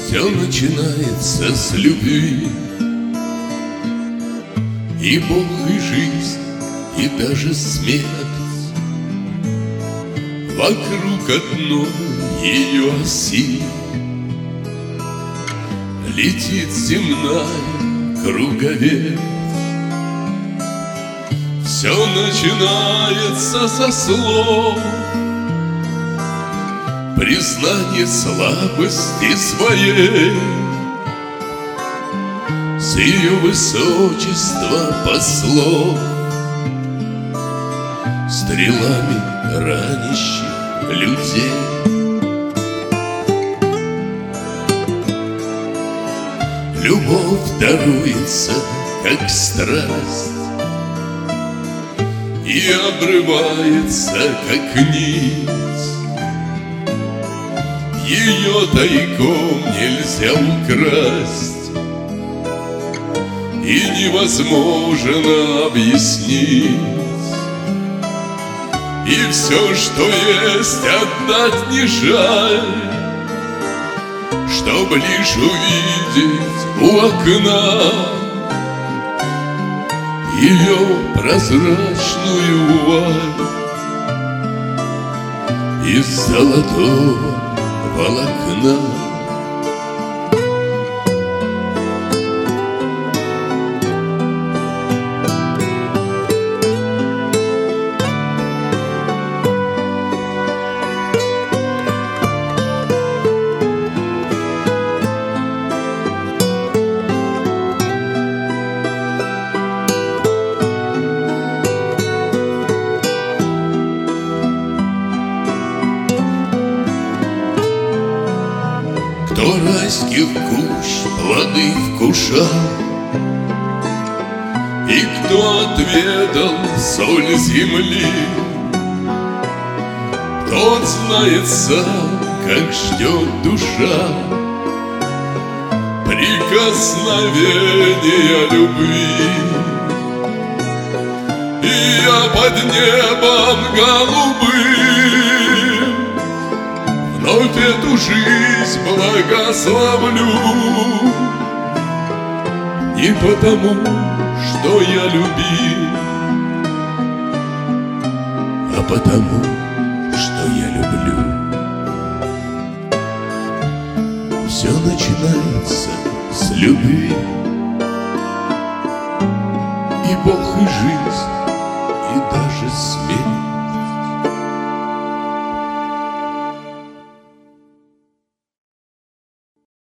Все начинается с любви, и Бог, и жизнь, и даже смерть. Вокруг одной ее оси летит земная круговерть. Все начинается со слов, признание слабости своей, с ее высочества послов, стрелами ранящих людей. Любовь даруется, как страсть, и обрывается, как нить. Ее тайком нельзя украсть, и невозможно объяснить. И все, что есть, отдать не жаль, чтоб лишь увидеть у окна ее прозрачную вуаль из золотого волокна. Кто райских кущ плоды вкушал, и кто отведал соль земли, тот знает сам, как ждет душа прикосновения любви. И я под небом голубым вновь эту жизнь благословлю, не потому, что я любил, а потому, что я люблю. Все начинается с любви, и Бог, и жизнь, и даже смерть.